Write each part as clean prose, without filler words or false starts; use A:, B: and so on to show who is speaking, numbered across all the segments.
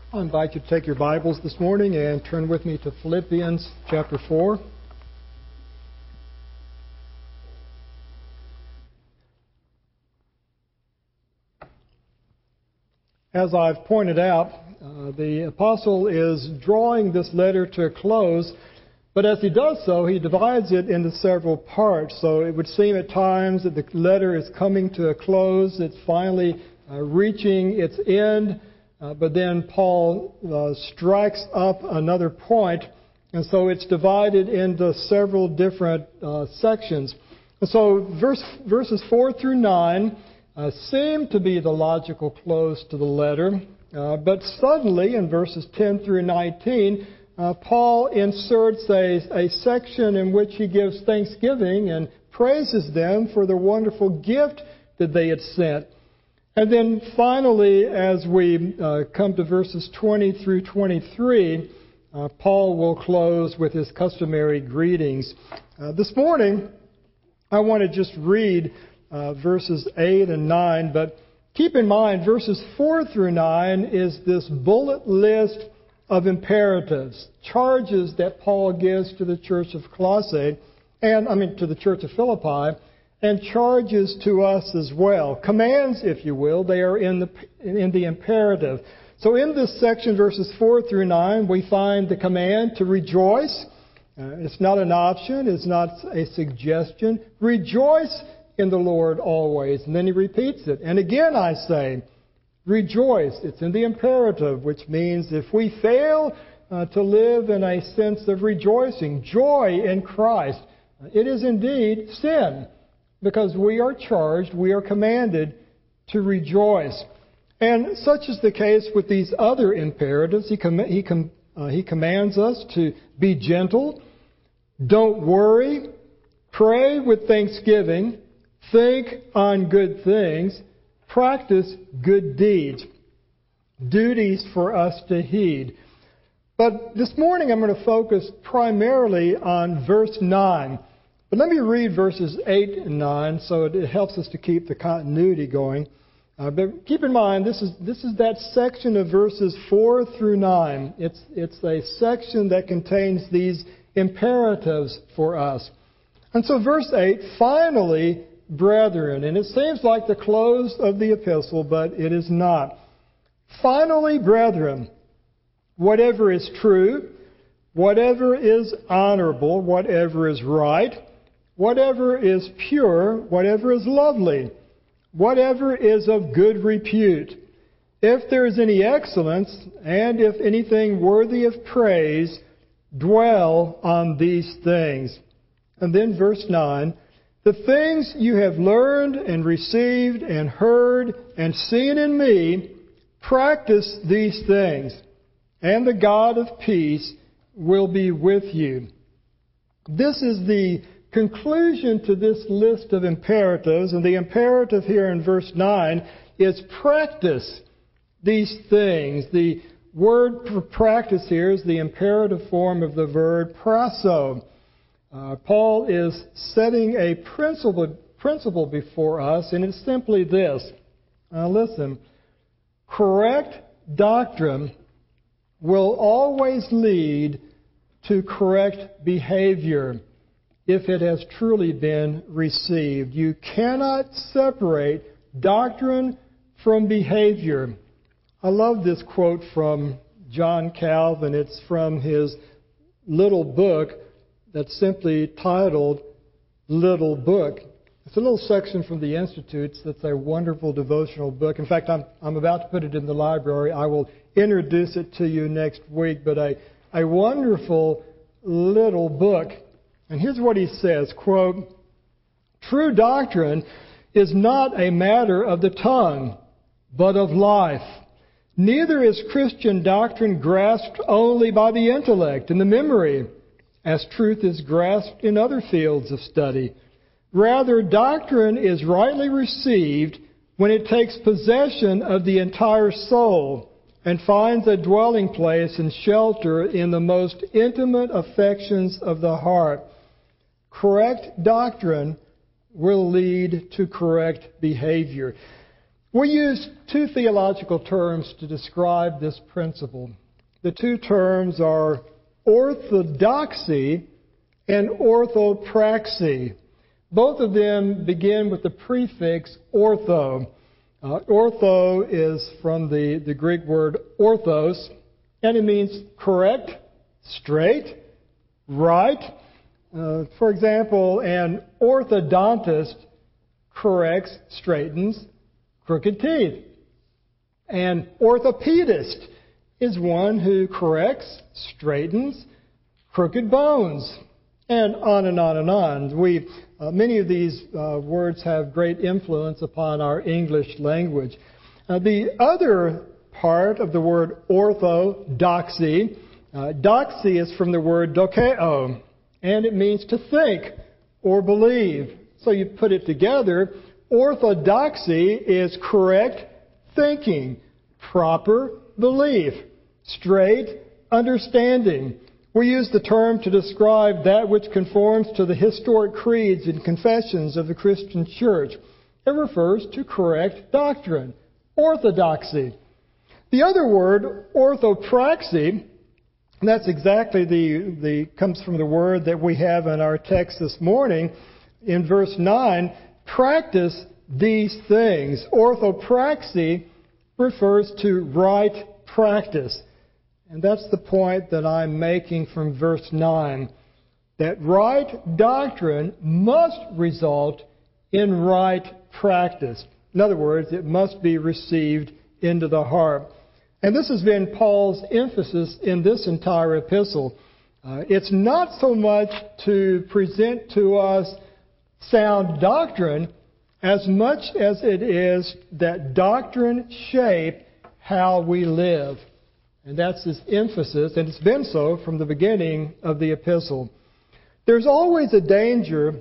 A: I invite you to take your Bibles this morning and turn with me to Philippians chapter 4. As I've pointed out, the apostle is drawing this letter to a close, but as he does so, he divides it into several parts. So it would seem at times that the letter is coming to a close, it's finally reaching its end. But then Paul strikes up another point, and so it's divided into several different sections. And so verses 4 through 9 seem to be the logical close to the letter, but suddenly in verses 10 through 19, Paul inserts a section in which he gives thanksgiving and praises them for the wonderful gift that they had sent. And then finally, as we come to verses 20 through 23, Paul will close with his customary greetings. This morning, I want to just read verses 8 and 9, but keep in mind, verses 4 through 9 is this bullet list of imperatives, charges that Paul gives to the church of Colossae, to the church of Philippi, and charges to us as well. Commands, if you will, they are in the imperative. So in this section, verses 4 through 9, we find the command to rejoice. It's not an option. It's not a suggestion. Rejoice in the Lord always. And then he repeats it. And again I say, rejoice. It's in the imperative, which means if we fail to live in a sense of rejoicing, joy in Christ, it is indeed sin. Because we are charged, we are commanded to rejoice. And such is the case with these other imperatives. He commands us to be gentle, don't worry, pray with thanksgiving, think on good things, practice good deeds. Duties for us to heed. But this morning I'm going to focus primarily on verse 9. But let me read verses 8 and 9 so it helps us to keep the continuity going. But keep in mind, this is that section of verses 4 through 9. It's a section that contains these imperatives for us. And so verse 8, finally, brethren. And it seems like the close of the epistle, but it is not. Finally, brethren, whatever is true, whatever is honorable, whatever is right, whatever is pure, whatever is lovely, whatever is of good repute, if there is any excellence, and if anything worthy of praise, dwell on these things. And then verse 9, the things you have learned and received and heard and seen in me, practice these things, and the God of peace will be with you. This is the conclusion to this list of imperatives, and the imperative here in verse 9 is practice these things. The word for practice here is the imperative form of the verb prasso. Paul is setting a principle before us, and it's simply this. Listen, correct doctrine will always lead to correct behavior if it has truly been received. You cannot separate doctrine from behavior. I love this quote from John Calvin. It's from his little book that's simply titled Little Book. It's a little section from the Institutes that's a wonderful devotional book. In fact, I'm about to put it in the library. I will introduce it to you next week, but a wonderful little book. And here's what he says, quote, true doctrine is not a matter of the tongue, but of life. Neither is Christian doctrine grasped only by the intellect and the memory, as truth is grasped in other fields of study. Rather, doctrine is rightly received when it takes possession of the entire soul and finds a dwelling place and shelter in the most intimate affections of the heart. Correct doctrine will lead to correct behavior. We use two theological terms to describe this principle. The two terms are orthodoxy and orthopraxy. Both of them begin with the prefix ortho. Ortho is from the Greek word orthos, and it means correct, straight, right. For example, an orthodontist corrects, straightens crooked teeth. An orthopedist is one who corrects, straightens crooked bones. And on and on and on. Many of these words have great influence upon our English language. The other part of the word orthodoxy, doxy is from the word dokeo, and it means to think or believe. So you put it together, orthodoxy is correct thinking, proper belief, straight understanding. We use the term to describe that which conforms to the historic creeds and confessions of the Christian church. It refers to correct doctrine, orthodoxy. The other word, orthopraxy, that's exactly comes from the word that we have in our text this morning. In verse 9, practice these things. Orthopraxy refers to right practice. And that's the point that I'm making from verse 9, that right doctrine must result in right practice. In other words, it must be received into the heart. And this has been Paul's emphasis in this entire epistle. It's not so much to present to us sound doctrine as much as it is that doctrine shape how we live. And that's his emphasis, and it's been so from the beginning of the epistle. There's always a danger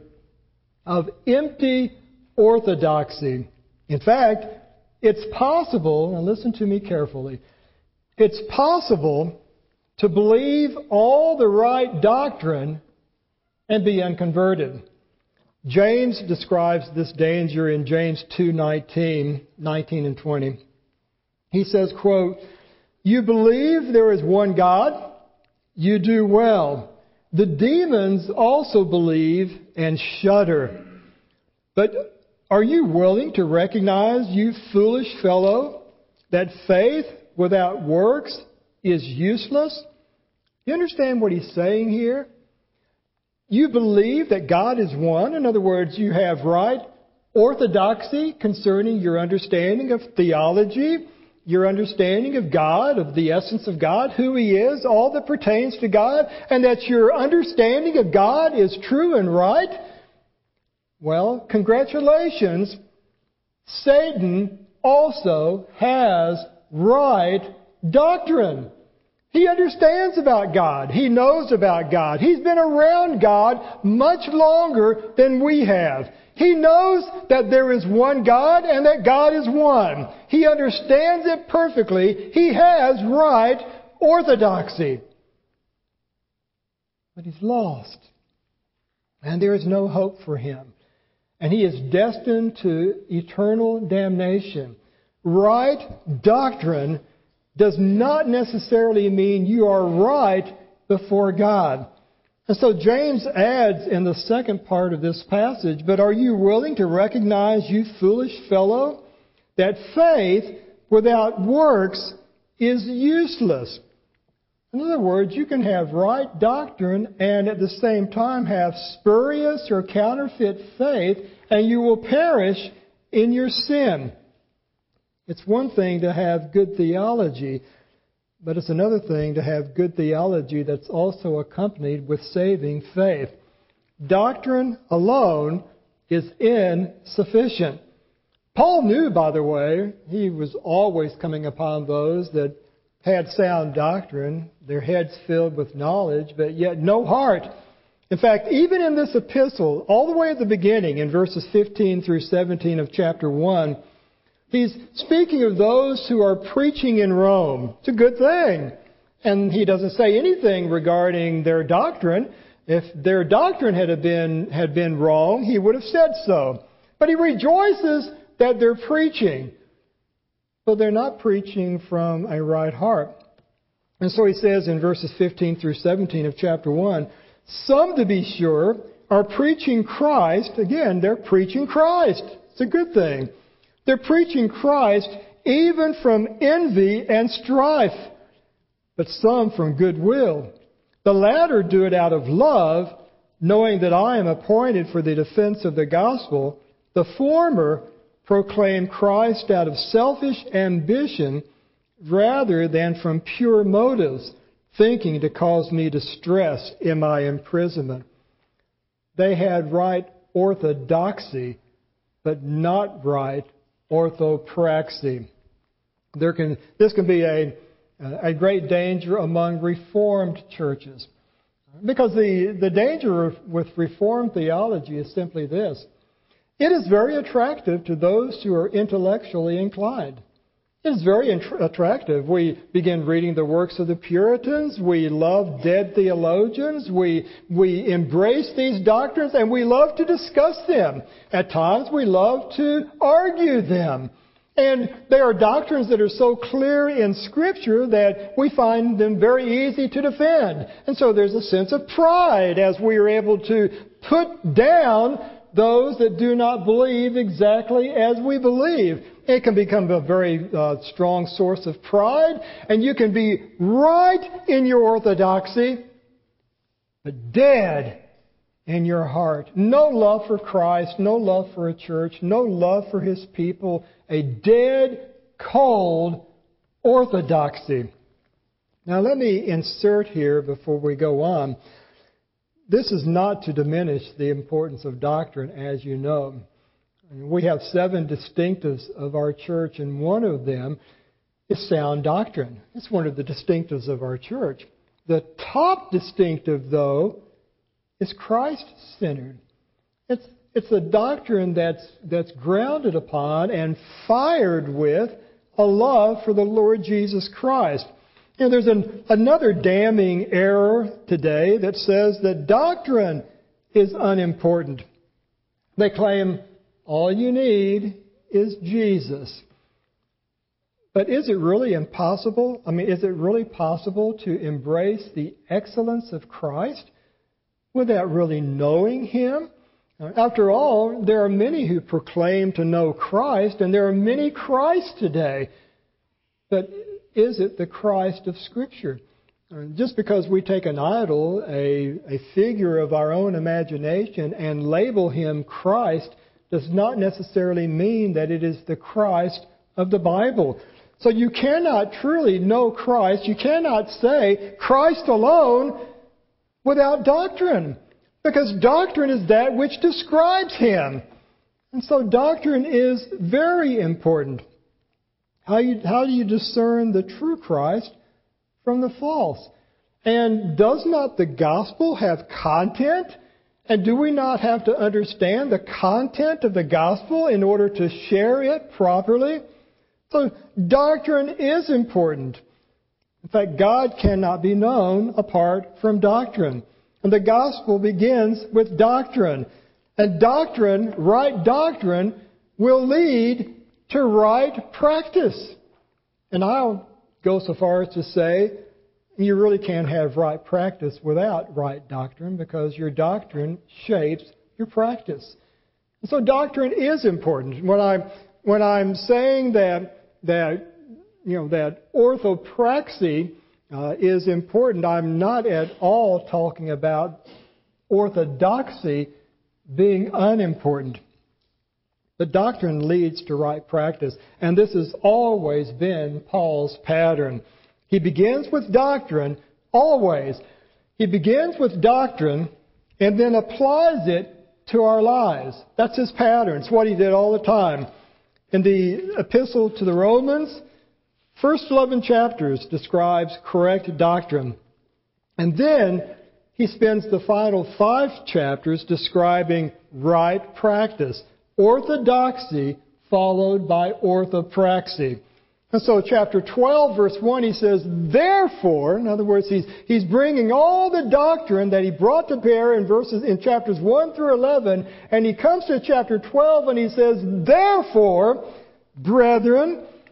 A: of empty orthodoxy. In fact, it's possible, and listen to me carefully, it's possible to believe all the right doctrine and be unconverted. James describes this danger in James 2:19 and 20. He says, quote, "You believe there is one God? You do well. The demons also believe and shudder. But are you willing to recognize, you foolish fellow, that faith without works is useless?" You understand what he's saying here? You believe that God is one. In other words, you have right orthodoxy concerning your understanding of theology, your understanding of God, of the essence of God, who He is, all that pertains to God, and that your understanding of God is true and right. Well, congratulations. Satan also has right doctrine. He understands about God. He knows about God. He's been around God much longer than we have. He knows that there is one God and that God is one. He understands it perfectly. He has right orthodoxy. But he's lost. And there is no hope for him. And he is destined to eternal damnation. Right doctrine does not necessarily mean you are right before God. And so James adds in the second part of this passage, "But are you willing to recognize, you foolish fellow, that faith without works is useless?" In other words, you can have right doctrine and at the same time have spurious or counterfeit faith, and you will perish in your sin. It's one thing to have good theology, but it's another thing to have good theology that's also accompanied with saving faith. Doctrine alone is insufficient. Paul knew, by the way, he was always coming upon those that had sound doctrine, their heads filled with knowledge, but yet no heart. In fact, even in this epistle, all the way at the beginning, in verses 15 through 17 of chapter 1, he's speaking of those who are preaching in Rome. It's a good thing. And he doesn't say anything regarding their doctrine. If their doctrine had been wrong, he would have said so. But he rejoices that they're preaching. but they're not preaching from a right heart. And so he says in verses 15 through 17 of chapter 1, some, to be sure, are preaching Christ. Again, they're preaching Christ. It's a good thing. They're preaching Christ even from envy and strife, but some from goodwill. The latter do it out of love, knowing that I am appointed for the defense of the gospel. The former proclaim Christ out of selfish ambition rather than from pure motives, thinking to cause me distress in my imprisonment. They had right orthodoxy, but not right orthopraxy. This can be a great danger among Reformed churches. Because the danger with Reformed theology is simply this. It is very attractive to those who are intellectually inclined. It is very attractive. We begin reading the works of the Puritans. We love dead theologians. We embrace these doctrines and we love to discuss them. At times we love to argue them. And they are doctrines that are so clear in Scripture that we find them very easy to defend. And so there's a sense of pride as we are able to put down those that do not believe exactly as we believe. It can become a very strong source of pride, and you can be right in your orthodoxy, but dead in your heart. No love for Christ, no love for a church, no love for His people, a dead, cold orthodoxy. Now let me insert here before we go on. This is not to diminish the importance of doctrine, as you know. We have 7 distinctives of our church, and one of them is sound doctrine. It's one of the distinctives of our church. The top distinctive, though, is Christ-centered. It's a doctrine that's grounded upon and fired with a love for the Lord Jesus Christ. You know, there's another damning error today that says that doctrine is unimportant. They claim all you need is Jesus. But is it really impossible? Is it really possible to embrace the excellence of Christ without really knowing Him? After all, there are many who proclaim to know Christ, and there are many Christs today. But is it the Christ of Scripture? Just because we take an idol, a figure of our own imagination, and label him Christ, does not necessarily mean that it is the Christ of the Bible. So you cannot truly know Christ. You cannot say Christ alone without doctrine. Because doctrine is that which describes Him. And so doctrine is very important. How do you discern the true Christ from the false? And does not the gospel have content? And do we not have to understand the content of the gospel in order to share it properly? So doctrine is important. In fact, God cannot be known apart from doctrine. And the gospel begins with doctrine. And doctrine, right doctrine, will lead to right practice. And I'll go so far as to say you really can't have right practice without right doctrine, because your doctrine shapes your practice. And so doctrine is important. When I'm saying that orthopraxy is important, I'm not at all talking about orthodoxy being unimportant. The doctrine leads to right practice, and this has always been Paul's pattern. He begins with doctrine, always. He begins with doctrine and then applies it to our lives. That's his pattern. It's what he did all the time. In the epistle to the Romans, first 11 chapters describes correct doctrine. And then he spends the final 5 chapters describing right practice. Orthodoxy followed by orthopraxy. And so chapter 12, verse 1, he says, therefore, in other words, he's bringing all the doctrine that he brought to bear in chapters 1 through 11, and he comes to chapter 12 and he says, therefore, brethren,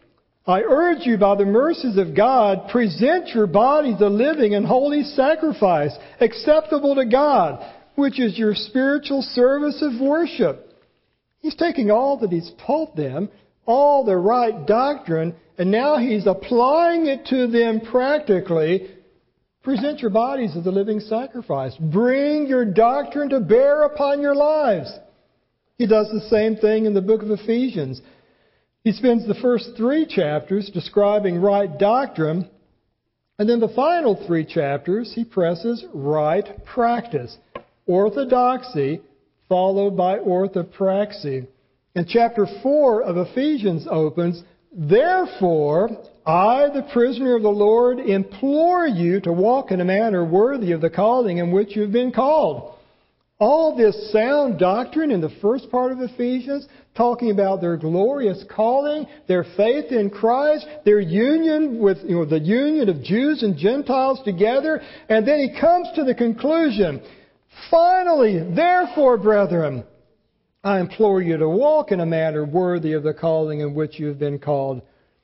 A: I urge you by the mercies of God, present your bodies a living and holy sacrifice, acceptable to God, which is your spiritual service of worship. He's taking all that he's taught them, all the right doctrine, and now he's applying it to them practically. Present your bodies as a living sacrifice. Bring your doctrine to bear upon your lives. He does the same thing in the book of Ephesians. He spends the first 3 chapters describing right doctrine, and then the final 3 chapters he presses right practice. Orthodoxy followed by orthopraxy. And chapter 4 of Ephesians opens, "Therefore, I, the prisoner of the Lord, implore you to walk in a manner worthy of the calling in which you've been called." All this sound doctrine in the first part of Ephesians, talking about their glorious calling, their faith in Christ, their union with the union of Jews and Gentiles together, and then he comes to the conclusion, "Finally, therefore, brethren, I implore you to walk in a manner worthy of the calling in which you have been called."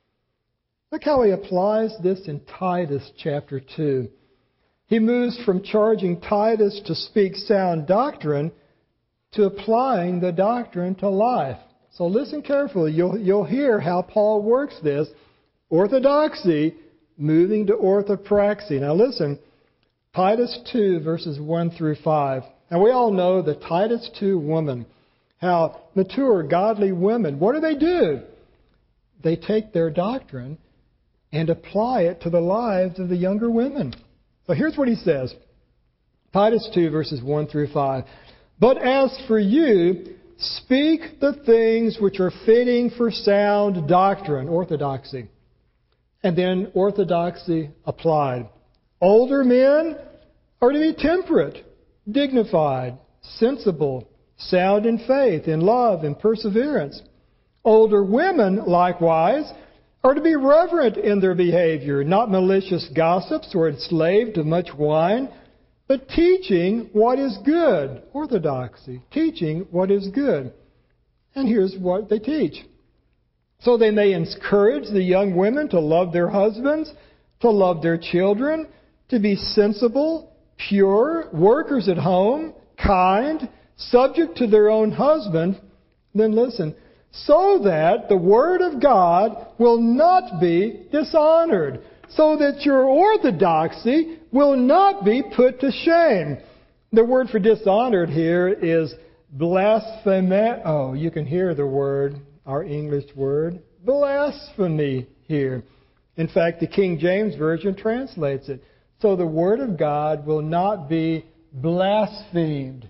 A: Look how he applies this in Titus chapter 2. He moves from charging Titus to speak sound doctrine to applying the doctrine to life. So listen carefully. You'll hear how Paul works this. Orthodoxy moving to orthopraxy. Now listen, Titus 2 verses 1 through 5. And we all know the Titus 2 woman, how mature, godly women, what do? They take their doctrine and apply it to the lives of the younger women. So here's what he says. Titus 2 verses 1 through 5. "But as for you, speak the things which are fitting for sound doctrine," orthodoxy. And then orthodoxy applied. "Older men are to be temperate, dignified, sensible, sound in faith, in love, and perseverance. Older women, likewise, are to be reverent in their behavior, not malicious gossips or enslaved to much wine, but teaching what is good." Orthodoxy, teaching what is good. And here's what they teach. "So they may encourage the young women to love their husbands, to love their children, to be sensible, pure, workers at home, kind, subject to their own husband." Then listen. "So that the word of God will not be dishonored, so that your orthodoxy will not be put to shame." The word for dishonored here is blaspheme. Oh, you can hear the word, our English word, blasphemy here. In fact, the King James Version translates it. So the word of God will not be blasphemed.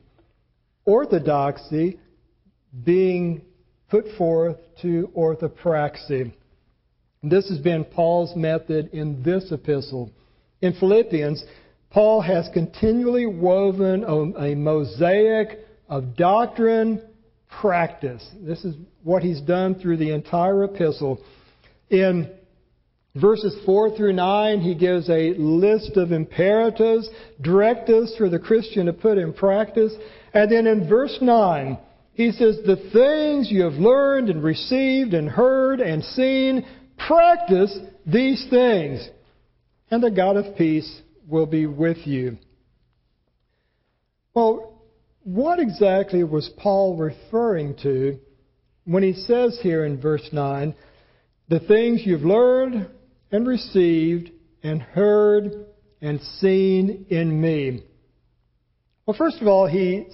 A: Orthodoxy being put forth to orthopraxy. This has been Paul's method in this epistle. In Philippians, Paul has continually woven a mosaic of doctrine, practice. This is what he's done through the entire epistle. In verses 4 through 9, he gives a list of imperatives, directives for the Christian to put in practice. And then in verse 9, he says, "The things you have learned and received and heard and seen, practice these things, and the God of peace will be with you." Well, what exactly was Paul referring to when he says here in verse 9, "The things you've learned and received and heard and seen in me"? Well, first of all, he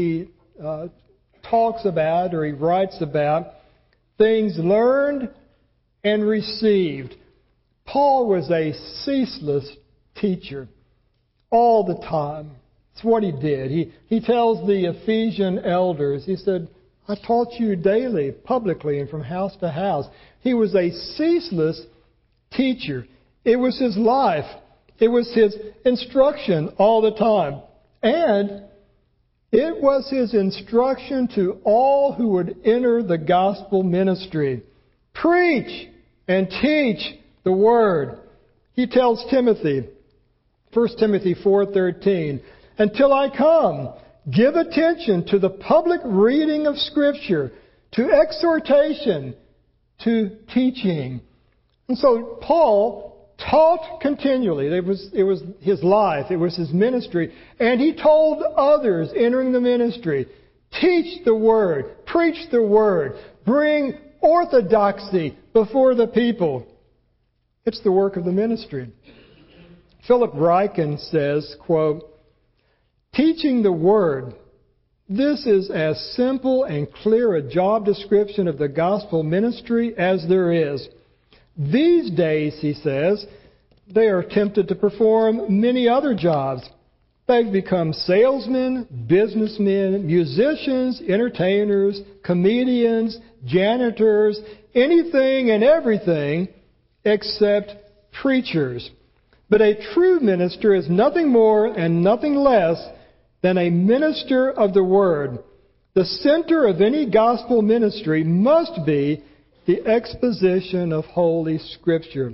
A: talks about, or he writes about, things learned and received. Paul was a ceaseless teacher all the time. It's what he did. He tells the Ephesian elders, he said, "I taught you daily, publicly, and from house to house." He was a ceaseless teacher. It was his life. It was his instruction all the time. And it was his instruction to all who would enter the gospel ministry. Preach and teach the word. He tells Timothy, 1 Timothy 4:13, "Until I come, give attention to the public reading of Scripture, to exhortation, to teaching." And so Paul taught continually. It was his life. It was his ministry. And he told others entering the ministry, teach the Word, preach the Word, bring orthodoxy before the people. It's the work of the ministry. Philip Ryken says, quote, teaching the Word, this is as simple and clear a job description of the gospel ministry as there is. These days, he says, they are tempted to perform many other jobs. They've become salesmen, businessmen, musicians, entertainers, comedians, janitors, anything and everything except preachers. But a true minister is nothing more and nothing less than a minister of the Word. The center of any gospel ministry must be the exposition of Holy Scripture.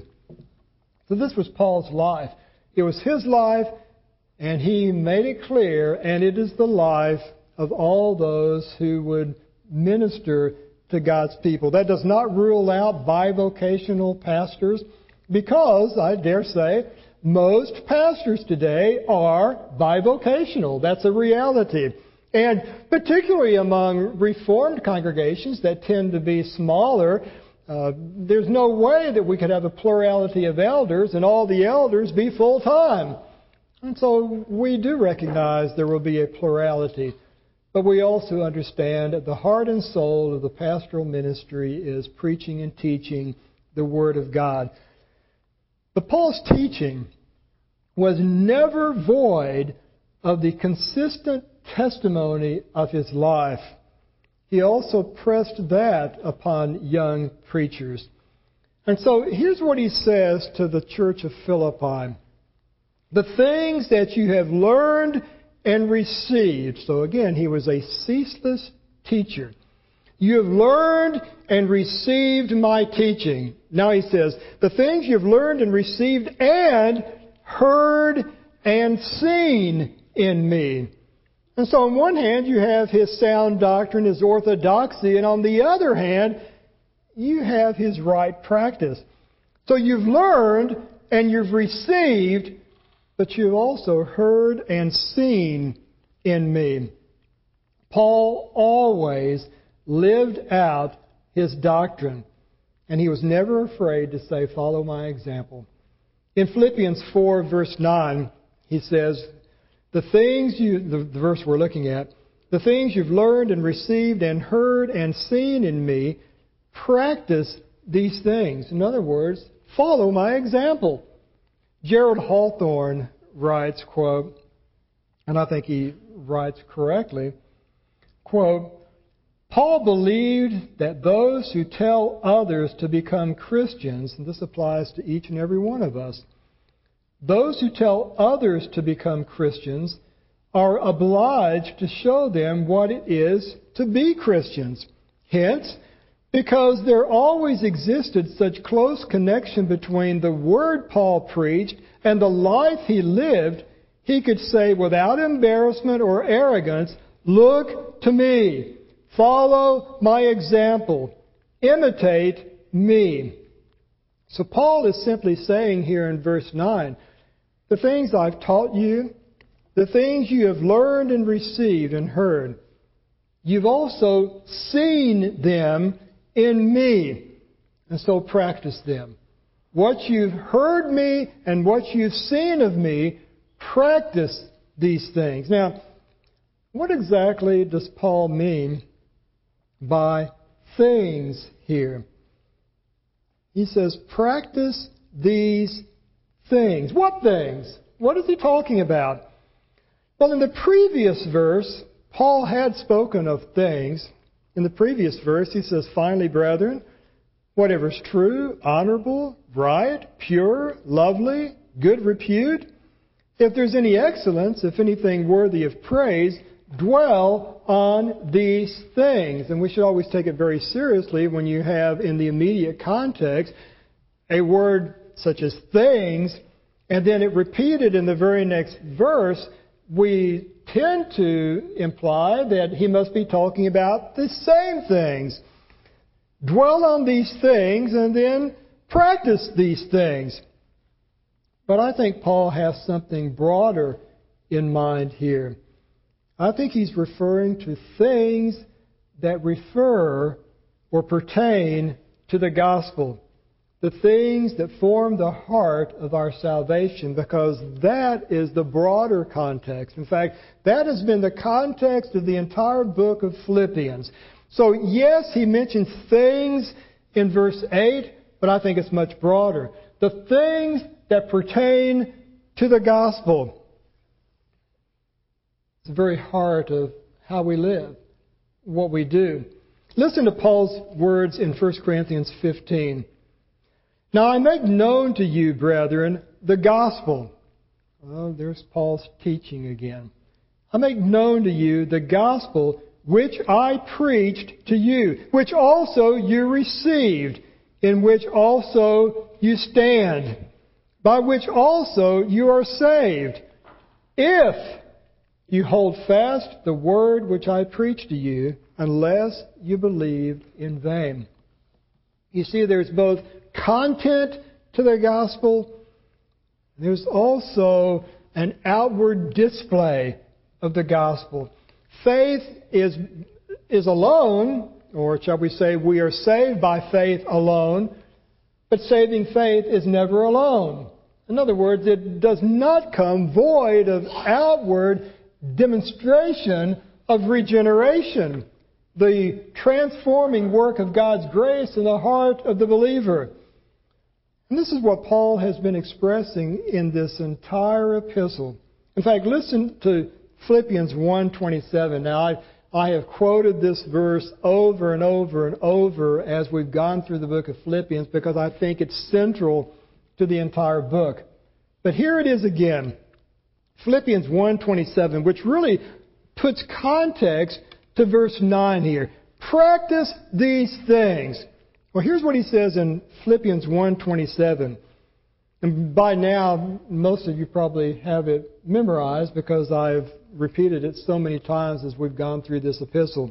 A: So this was Paul's life. It was his life, and he made it clear, and it is the life of all those who would minister to God's people. That does not rule out bivocational pastors, because, I dare say, most pastors today are bivocational. That's a reality. And particularly among Reformed congregations that tend to be smaller, there's no way that we could have a plurality of elders and all the elders be full-time. And so we do recognize there will be a plurality. But we also understand that the heart and soul of the pastoral ministry is preaching and teaching the Word of God. But Paul's teaching was never void of the consistent testimony of his life. He also pressed that upon young preachers. And so here's what he says to the church of Philippi. The things that you have learned and received. So again, he was a ceaseless teacher. You have learned and received my teaching. Now he says, the things you've learned and received and heard and seen in me. And so on one hand, you have his sound doctrine, his orthodoxy, and on the other hand, you have his right practice. So you've learned and you've received, but you've also heard and seen in me. Paul always lived out his doctrine, and he was never afraid to say, follow my example. In Philippians 4, verse 9, he says, the verse we're looking at, the things you've learned and received and heard and seen in me, practice these things. In other words, follow my example. Gerald Hawthorne writes, quote, and I think he writes correctly, quote, Paul believed that those who tell others to become Christians, and this applies to each and every one of us, those who tell others to become Christians are obliged to show them what it is to be Christians. Hence, because there always existed such close connection between the word Paul preached and the life he lived, he could say without embarrassment or arrogance, look to me, follow my example, imitate me. So Paul is simply saying here in verse 9, the things I've taught you, the things you have learned and received and heard, you've also seen them in me, and so practice them. What you've heard me and what you've seen of me, practice these things. Now, what exactly does Paul mean by things here? He says, practice these things. What things? What is he talking about? Well, in the previous verse, Paul had spoken of things. In the previous verse, he says, finally, brethren, whatever is true, honorable, right, pure, lovely, good repute, if there's any excellence, if anything worthy of praise, dwell on these things. And we should always take it very seriously when you have in the immediate context a word such as things, and then it repeated in the very next verse, we tend to imply that he must be talking about the same things. Dwell on these things and then Practice these things. But I think Paul has something broader in mind here. I think he's referring to things that refer or pertain to the gospel. The things that form the heart of our salvation, because that is the broader context. In fact, that has been the context of the entire book of Philippians. So yes, he mentions things in verse 8, but I think it's much broader. The things that pertain to the gospel. It's the very heart of how we live, what we do. Listen to Paul's words in 1 Corinthians 15. Now I make known to you, brethren, the gospel. Oh, there's Paul's teaching again. I make known to you the gospel which I preached to you, which also you received, in which also you stand, by which also you are saved, if you hold fast the word which I preached to you, unless you believed in vain. You see, there's both content to the gospel. There's also an outward display of the gospel. Faith is alone, or shall we say we are saved by faith alone, but saving faith is never alone. In other words, it does not come void of outward demonstration of regeneration, the transforming work of God's grace in the heart of the believer. And this is what Paul has been expressing in this entire epistle. In fact, listen to Philippians 1:27. Now, I have quoted this verse over and over and over as we've gone through the book of Philippians because I think it's central to the entire book. But here it is again. Philippians 1:27, which really puts context to verse 9 here. Practice these things. Well, here's what he says in Philippians 1:27. And by now, most of you probably have it memorized because I've repeated it so many times as we've gone through this epistle.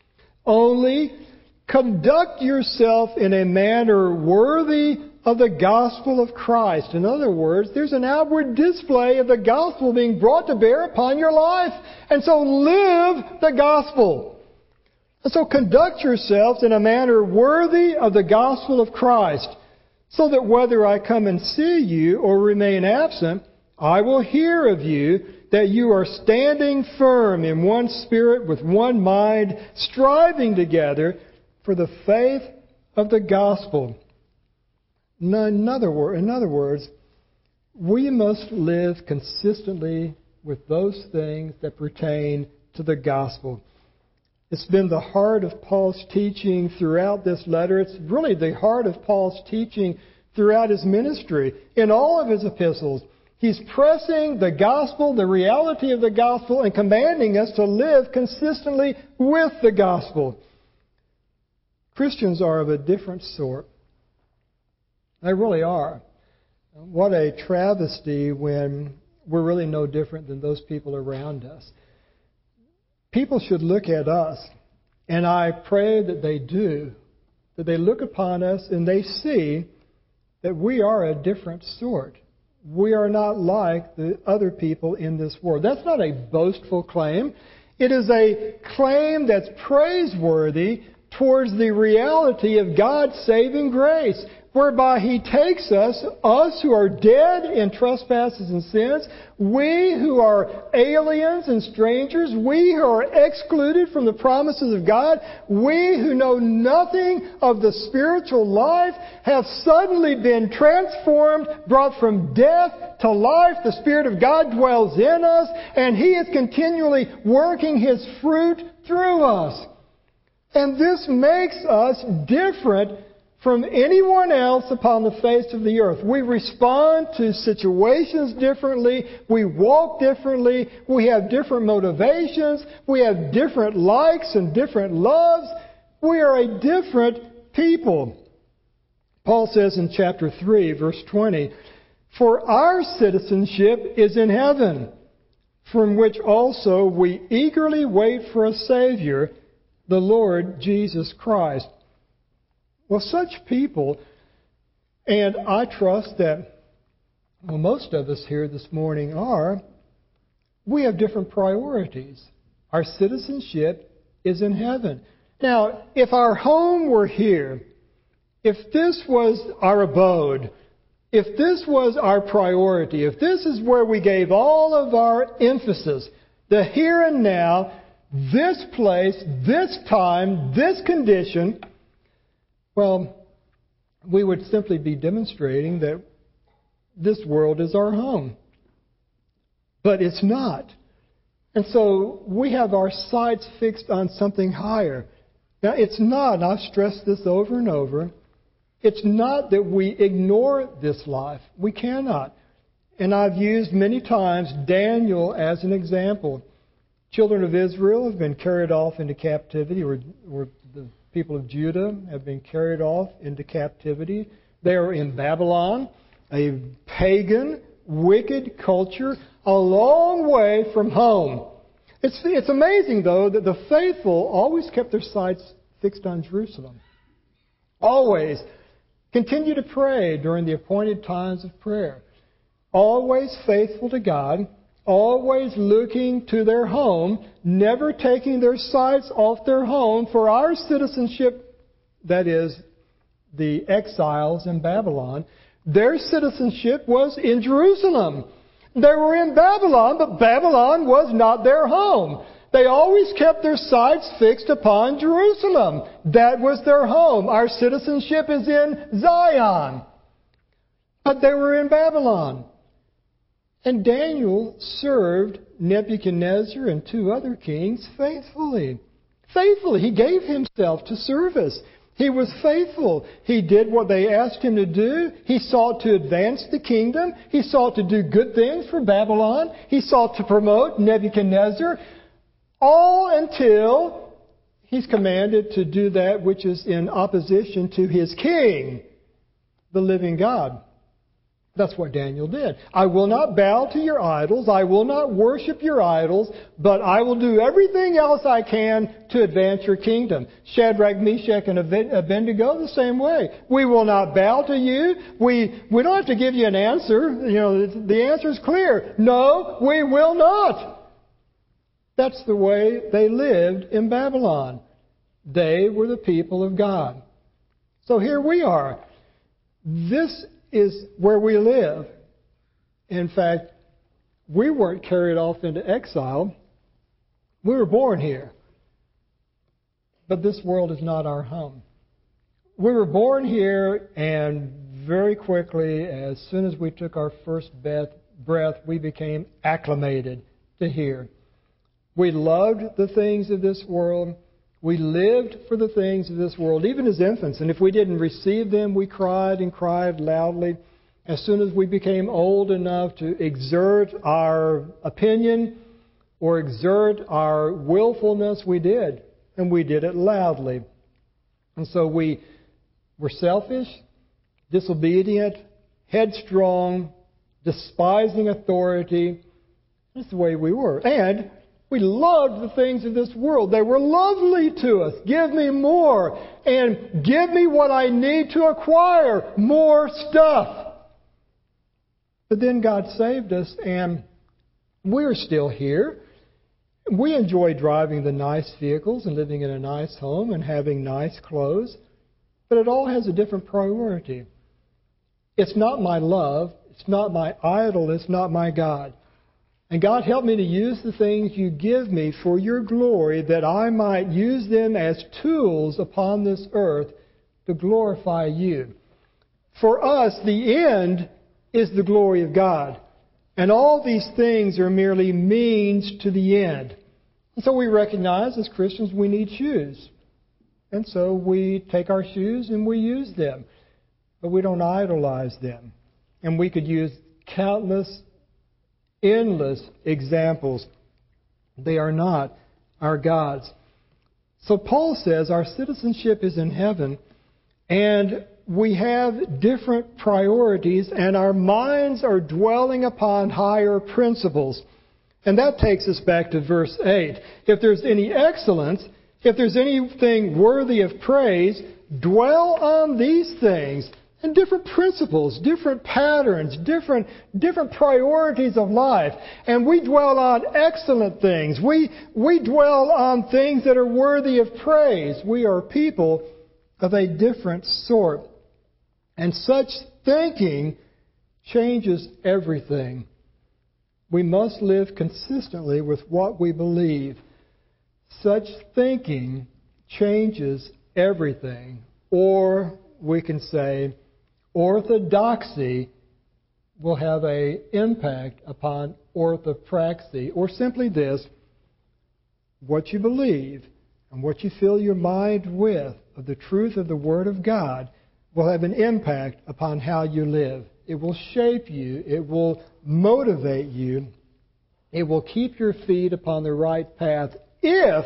A: Only conduct yourself in a manner worthy of the gospel of Christ. In other words, there's an outward display of the gospel being brought to bear upon your life. And so live the gospel. And so conduct yourselves in a manner worthy of the gospel of Christ, so that whether I come and see you or remain absent, I will hear of you that you are standing firm in one spirit with one mind, striving together for the faith of the gospel. In other words, we must live consistently with those things that pertain to the gospel. It's been the heart of Paul's teaching throughout this letter. It's really the heart of Paul's teaching throughout his ministry. In all of his epistles, he's pressing the gospel, the reality of the gospel, and commanding us to live consistently with the gospel. Christians are of a different sort. They really are. What a travesty when we're really no different than those people around us. People should look at us, and I pray that they do, that they look upon us and they see that we are a different sort. We are not like the other people in this world. That's not a boastful claim. It is a claim that's praiseworthy towards the reality of God's saving grace, whereby He takes us who are dead in trespasses and sins, we who are aliens and strangers, we who are excluded from the promises of God, we who know nothing of the spiritual life, have suddenly been transformed, brought from death to life. The Spirit of God dwells in us, and He is continually working His fruit through us. And this makes us different from anyone else upon the face of the earth. We respond to situations differently. We walk differently. We have different motivations. We have different likes and different loves. We are a different people. Paul says in chapter 3, verse 20, "For our citizenship is in heaven, from which also we eagerly wait for a Savior, the Lord Jesus Christ." Well, such people, And I trust that, well, most of us here this morning we have different priorities. Our citizenship is in heaven. Now, if our home were here, if this was our abode, if this was our priority, if this is where we gave all of our emphasis, the here and now, this place, this time, this condition, well, we would simply be demonstrating that this world is our home. But it's not. And so we have our sights fixed on something higher. Now, it's not, and I've stressed this over and over, it's not that we ignore this life. We cannot. And I've used many times Daniel as an example. Children of Israel have been carried off into captivity, or the people of Judah have been carried off into captivity. They are in Babylon, a pagan, wicked culture, a long way from home. It's amazing, though, that the faithful always kept their sights fixed on Jerusalem. Always. Continue to pray during the appointed times of prayer. Always faithful to God. Always looking to their home. Never taking their sights off their home. For our citizenship, that is, the exiles in Babylon, their citizenship was in Jerusalem. They were in Babylon, but Babylon was not their home. They always kept their sights fixed upon Jerusalem. That was their home. Our citizenship is in Zion. But they were in Babylon. And Daniel served Nebuchadnezzar and 2 other kings faithfully. Faithfully. He gave himself to service. He was faithful. He did what they asked him to do. He sought to advance the kingdom. He sought to do good things for Babylon. He sought to promote Nebuchadnezzar. All until he's commanded to do that which is in opposition to his king, the living God. That's what Daniel did. I will not bow to your idols. I will not worship your idols, but I will do everything else I can to advance your kingdom. Shadrach, Meshach, and Abednego the same way. We will not bow to you. We don't have to give you an answer. The answer is clear. No, we will not. That's the way they lived in Babylon. They were the people of God. So here we are. This is where we live. In fact, we weren't carried off into exile. We were born here. But this world is not our home. We were born here, and very quickly, as soon as we took our first breath, we became acclimated to here. We loved the things of this world. We lived for the things of this world, even as infants. And if we didn't receive them, we cried and cried loudly. As soon as we became old enough to exert our opinion or exert our willfulness, we did. And we did it loudly. And so we were selfish, disobedient, headstrong, despising authority. That's the way we were. And we loved the things of this world. They were lovely to us. Give me more. And give me what I need to acquire. More stuff. But then God saved us, and we're still here. We enjoy driving the nice vehicles and living in a nice home and having nice clothes. But it all has a different priority. It's not my love. It's not my idol. It's not my God. And God, help me to use the things you give me for your glory, that I might use them as tools upon this earth to glorify you. For us, the end is the glory of God. And all these things are merely means to the end. And so we recognize as Christians we need shoes. And so we take our shoes and we use them. But we don't idolize them. And we could use countless, endless examples. They are not our gods. So Paul says our citizenship is in heaven, and we have different priorities, and our minds are dwelling upon higher principles. And that takes us back to verse 8. If there's any excellence, if there's anything worthy of praise, dwell on these things. and different principles, different patterns, different priorities of life. And we dwell on excellent things. We dwell on things that are worthy of praise. We are people of a different sort. And such thinking changes everything. We must live consistently with what we believe. Such thinking changes everything. Or we can say, orthodoxy will have an impact upon orthopraxy. Or simply this, what you believe and what you fill your mind with of the truth of the Word of God will have an impact upon how you live. It will shape you. It will motivate you. It will keep your feet upon the right path if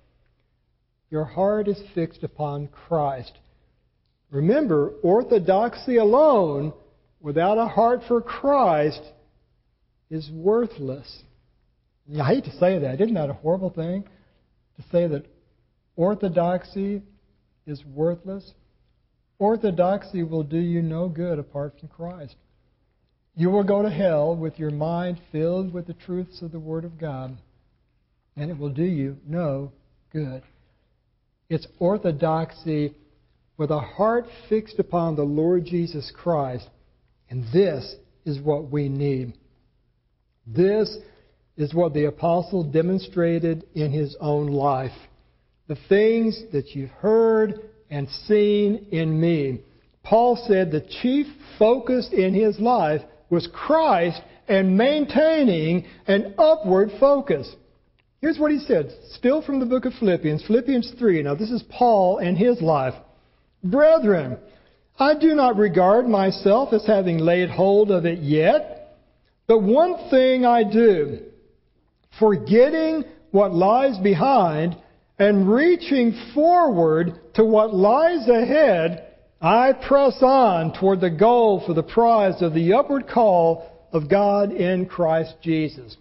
A: your heart is fixed upon Christ. Remember, orthodoxy alone, without a heart for Christ, is worthless. I hate to say that. Isn't that a horrible thing? To say that orthodoxy is worthless? Orthodoxy will do you no good apart from Christ. You will go to hell with your mind filled with the truths of the Word of God, and it will do you no good. It's orthodoxy with a heart fixed upon the Lord Jesus Christ, and this is what we need. This is what the apostle demonstrated in his own life. The things that you've heard and seen in me. Paul said the chief focus in his life was Christ and maintaining an upward focus. Here's what he said, still from the book of Philippians, Philippians 3. Now this is Paul and his life. Brethren, I do not regard myself as having laid hold of it yet, but one thing I do, forgetting what lies behind and reaching forward to what lies ahead, I press on toward the goal for the prize of the upward call of God in Christ Jesus.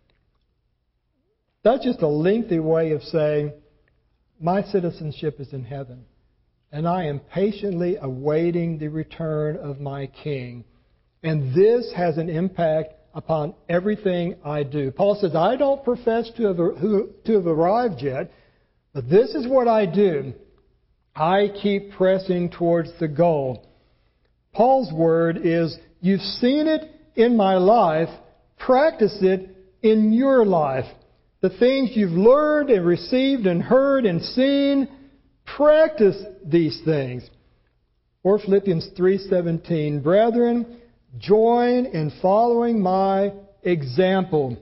A: That's just a lengthy way of saying, my citizenship is in heaven, and I am patiently awaiting the return of my King. And this has an impact upon everything I do. Paul says, I don't profess to have arrived yet, but this is what I do. I keep pressing towards the goal. Paul's word is, you've seen it in my life, practice it in your life. The things you've learned and received and heard and seen, practice these things. Or Philippians 3:17, brethren, join in following my example.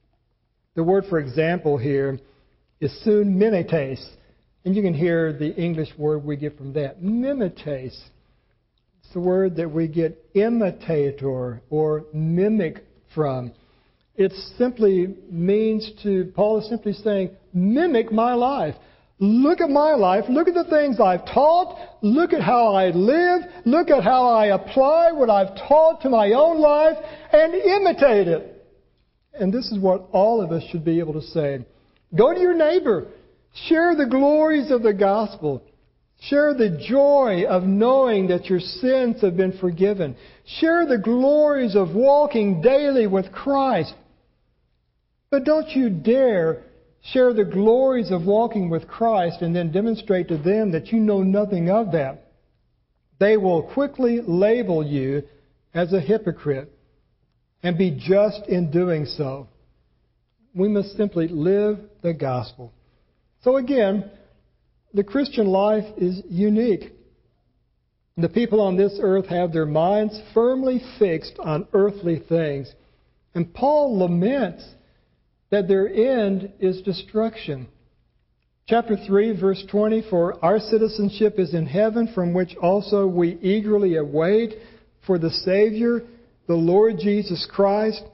A: The word for example here is sunmimetes. And you can hear the English word we get from that, mimetes. It's the word that we get imitator or mimic from. It simply means Paul is simply saying, mimic my life. Look at my life. Look at the things I've taught. Look at how I live. Look at how I apply what I've taught to my own life and imitate it. And this is what all of us should be able to say. Go to your neighbor. Share the glories of the gospel. Share the joy of knowing that your sins have been forgiven. Share the glories of walking daily with Christ. But don't you dare share the glories of walking with Christ and then demonstrate to them that you know nothing of that. They will quickly label you as a hypocrite and be just in doing so. We must simply live the gospel. So again, the Christian life is unique. The people on this earth have their minds firmly fixed on earthly things. And Paul laments that their end is destruction. Chapter 3, verse 20, for our citizenship is in heaven, from which also we eagerly await for the Savior, the Lord Jesus Christ.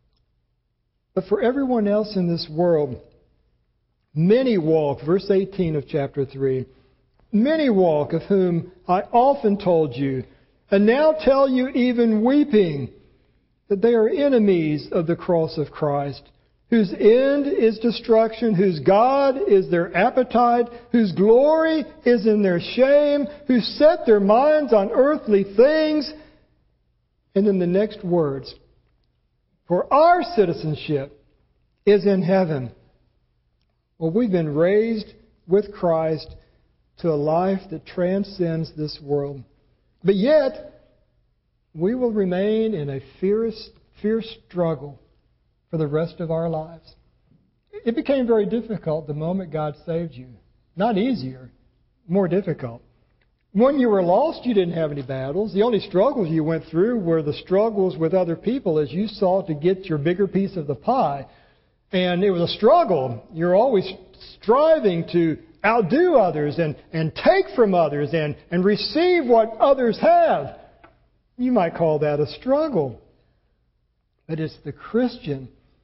A: But for everyone else in this world, many walk, verse 18 of chapter 3, many walk, of whom I often told you, and now tell you even weeping, that they are enemies of the cross of Christ, whose end is destruction, whose God is their appetite, whose glory is in their shame, who set their minds on earthly things. And then the next words, for our citizenship is in heaven. Well, we've been raised with Christ to a life that transcends this world. But yet, we will remain in a fierce struggle for the rest of our lives. It became very difficult the moment God saved you. Not easier, more difficult. When you were lost, you didn't have any battles. The only struggles you went through were the struggles with other people as you sought to get your bigger piece of the pie. And it was a struggle. You're always striving to outdo others and take from others and receive what others have. You might call that a struggle. But it's the Christian.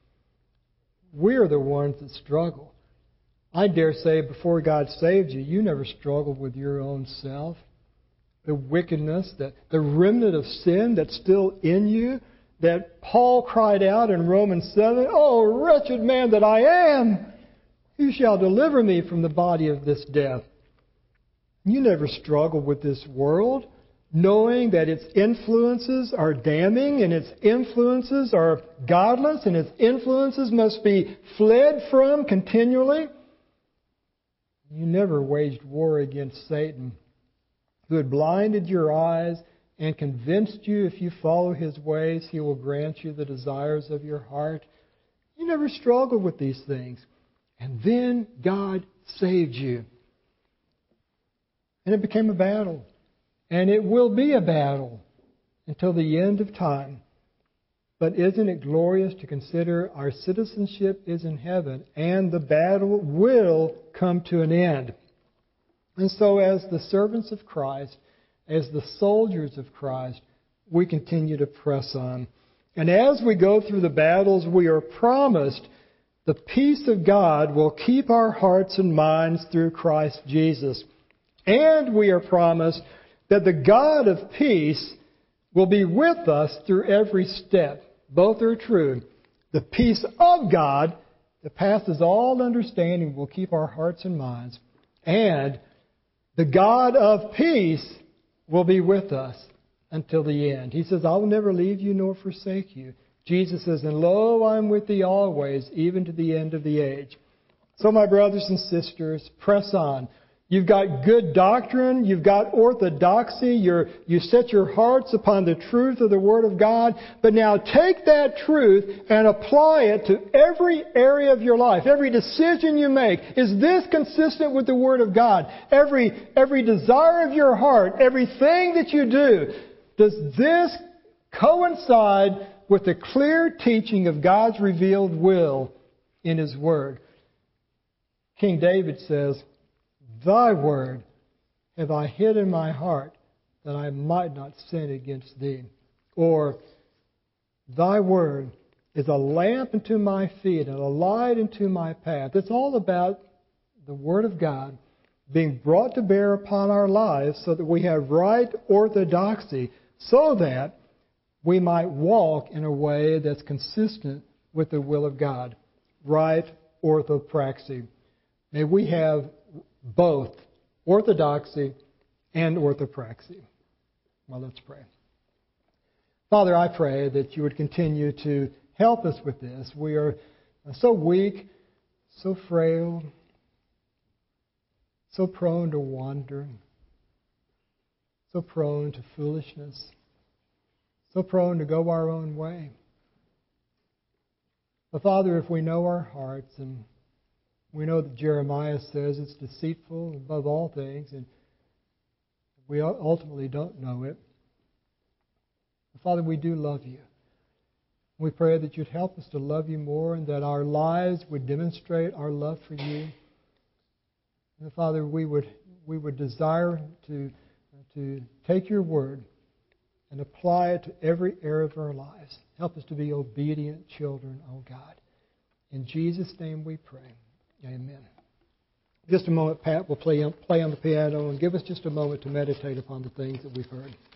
A: We're the ones that struggle. I dare say before God saved you, you never struggled with your own self. The wickedness, the remnant of sin that's still in you, that Paul cried out in Romans 7, "Oh, wretched man that I am! Who shall deliver me from the body of this death?" You never struggled with this world, knowing that its influences are damning and its influences are godless and its influences must be fled from continually. You never waged war against Satan, who had blinded your eyes and convinced you if you follow his ways, he will grant you the desires of your heart. You never struggled with these things. And then God saved you. And it became a battle. And it will be a battle until the end of time. But isn't it glorious to consider our citizenship is in heaven and the battle will come to an end? And so as the servants of Christ, as the soldiers of Christ, we continue to press on. And as we go through the battles, we are promised the peace of God will keep our hearts and minds through Christ Jesus. And we are promised that the God of peace will be with us through every step. Both are true. The peace of God that passes all understanding will keep our hearts and minds. And the God of peace will be with us until the end. He says, "I will never leave you nor forsake you." Jesus says, "And lo, I am with thee always, even to the end of the age." So, my brothers and sisters, press on. You've got good doctrine. You've got orthodoxy. You set your hearts upon the truth of the Word of God. But now take that truth and apply it to every area of your life. Every decision you make. Is this consistent with the Word of God? Every desire of your heart, everything that you do, does this coincide with the clear teaching of God's revealed will in His Word? King David says, "Thy word have I hid in my heart, that I might not sin against thee." Or, "Thy word is a lamp unto my feet and a light unto my path." It's all about the Word of God being brought to bear upon our lives so that we have right orthodoxy, so that we might walk in a way that's consistent with the will of God. Right orthopraxy. May we have both orthodoxy and orthopraxy. Well, let's pray. Father, I pray that you would continue to help us with this. We are so weak, so frail, so prone to wander, so prone to foolishness, so prone to go our own way. But Father, if we know our hearts, and we know that Jeremiah says it's deceitful above all things, and we ultimately don't know it. But Father, we do love you. We pray that you'd help us to love you more and that our lives would demonstrate our love for you. And Father, we would desire to take your word and apply it to every area of our lives. Help us to be obedient children, oh God. In Jesus' name we pray. Amen. Just a moment, Pat will play on the piano and give us just a moment to meditate upon the things that we've heard.